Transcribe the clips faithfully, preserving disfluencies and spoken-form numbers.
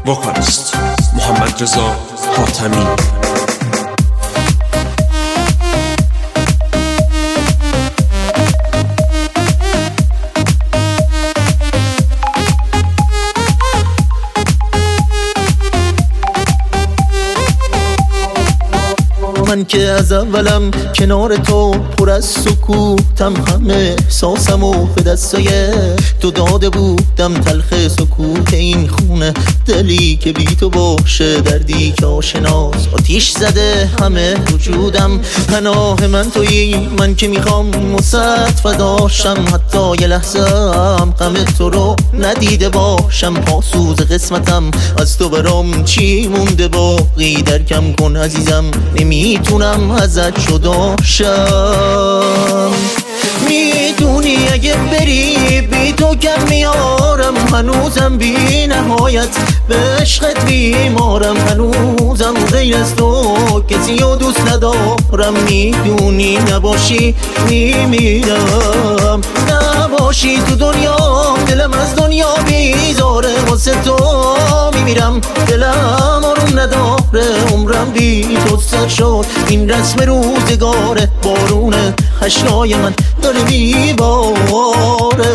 وکالیست محمد رضا حاتمی. من که از اولم کنار تو پر از سکوتم، همه احساسمو به دستای تو داده بودم. تلخ سکوت این خونه، دلی که بی تو باشه، دردی که آشناس آتیش زده همه وجودم. پناه من تویی، من که میخوام وسط فداشم، حتی یه لحظه هم غم تو رو ندیده باشم. پاسوز قسمتم از تو برام چی مونده باقی، درکم کن عزیزم، نمیتونم ازت جدا شم. میدونی اگه بری بی تو کم میارم، هنوزم بی نهایت به عشقت بیمارم. هنوزم غیر از تو کسی رو دوست ندارم. میدونی نباشی میمیرم، نباشی تو دنیا دلم از دنیا بیزاره. واسه تو میمیرم، دلم آروم نداره. عمرم بی تو سر شد، این رسم روزگاره. بارون خشنای من داره میباره.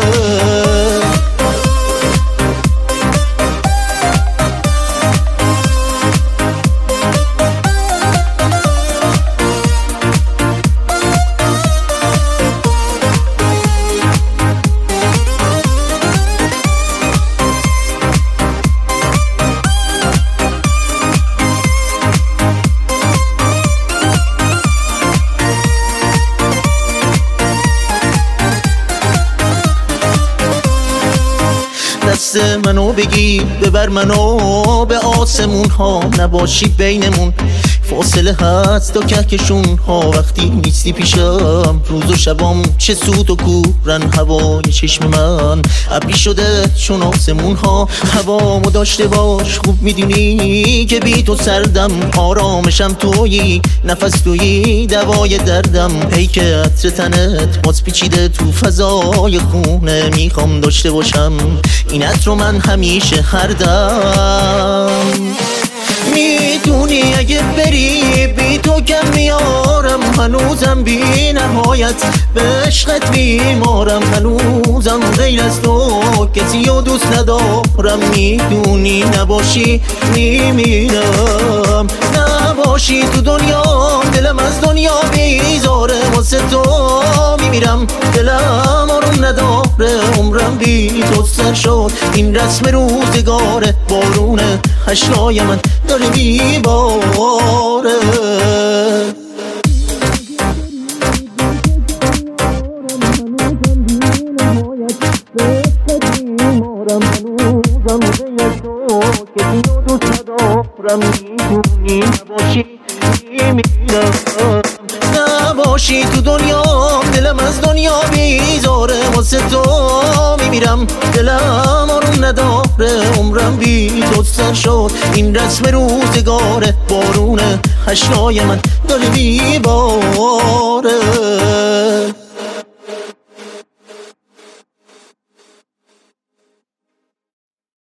دست منو بگی ببر منو به آسمون ها، نباشی بینمون فاصله هست و کهکشون ها. وقتی نیستی پیشم روز و شبام چه سود و کورن، هوای چشم من ابری شده چون آسمون ها. هوامو داشته باش، خوب میدونی که بی تو سردم. آرامشم تویی، نفس تویی، دوای دردم. ای که عطر تنت باز پیچیده تو فضای خونه، میخوام داشته باشم این عطر رو من همیشه هر دم. میدونی اگه بری بی تو کم میارم، هنوزم بی نهایت به عشقت بیمارم. هنوزم غیر از تو کسی رو دوست ندارم. میدونی نباشی میمیرم، نباشی تو دنیا دلم از دنیا بیزاره. واسه تو میمیرم، دلم آروم نداره. عمرم بی تو سر شد، این رسم روزگاره. بارون خشنای من داره میباره. نباشی تو دنیا دلم از دنیا بیزاره. واسه تو میمیرم، دلم آروم نداره. عمرم بی تو سر شد، این رسم روزگاره. بارون خشنای من داره میباره.